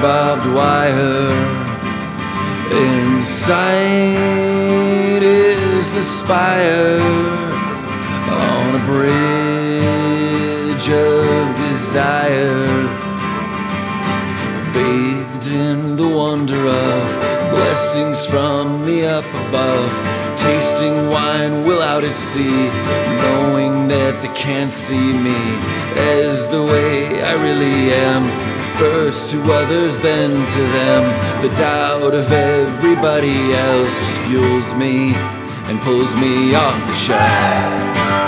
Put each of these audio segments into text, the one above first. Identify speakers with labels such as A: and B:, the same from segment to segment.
A: barbed wire. Inside is the spire on a bridge of desire, bathed in the wonder of blessings from the up above, tasting wine without its sea, knowing that they can't see me as the way I really am. First to others, then to them. The doubt of everybody else just fuels me and pulls me off the shelf.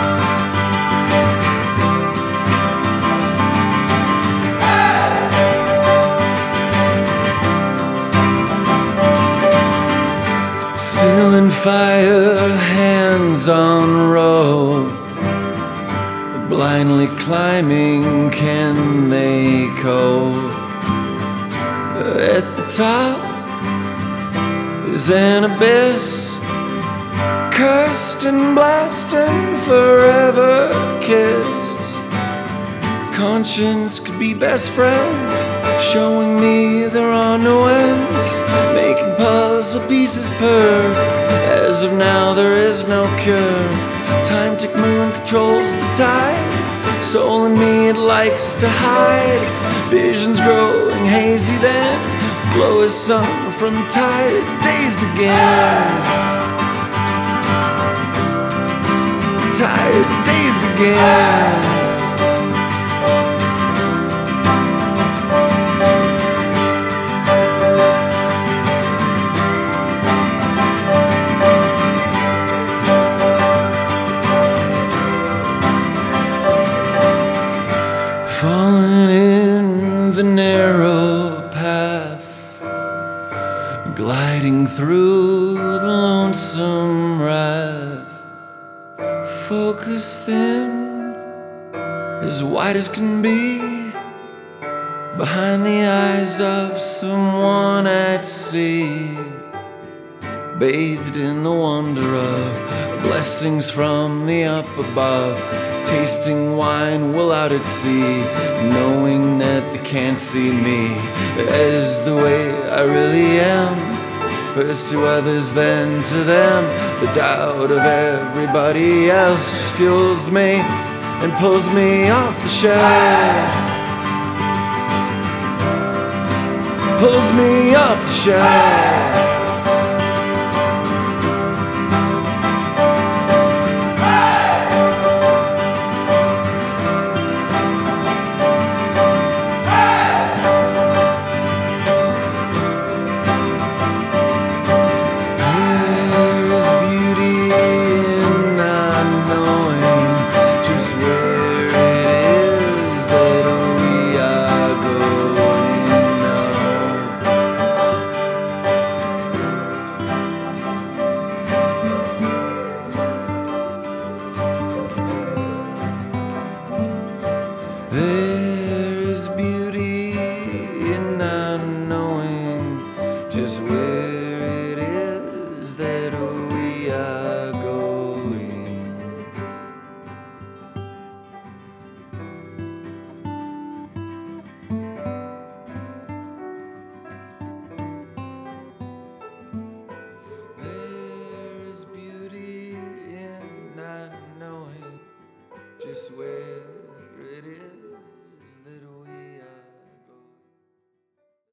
A: Still in fire, hands on rope, blindly climbing, can they cope? At the top is an abyss, cursed and blasted, forever kissed. Conscience could be best friend, showing me there are no ends, making puzzle pieces purr. As of now there is no cure. Time tick moon controls the tide, soul in me it likes to hide. Visions growing hazy, then glow as sun from tired days begins. Tired days begins. Falling in the narrow path, gliding through the lonesome wrath, focus thin, as wide as can be, behind the eyes of someone at sea, bathed in the wonder of blessings from the up above, tasting wine while out at sea, knowing that they can't see me as the way I really am. First to others, then to them. The doubt of everybody else just fuels me and pulls me off the shelf. Pulls me off the shelf. There is beauty in not knowing just where it is that we are going. There is beauty in not knowing just where it is.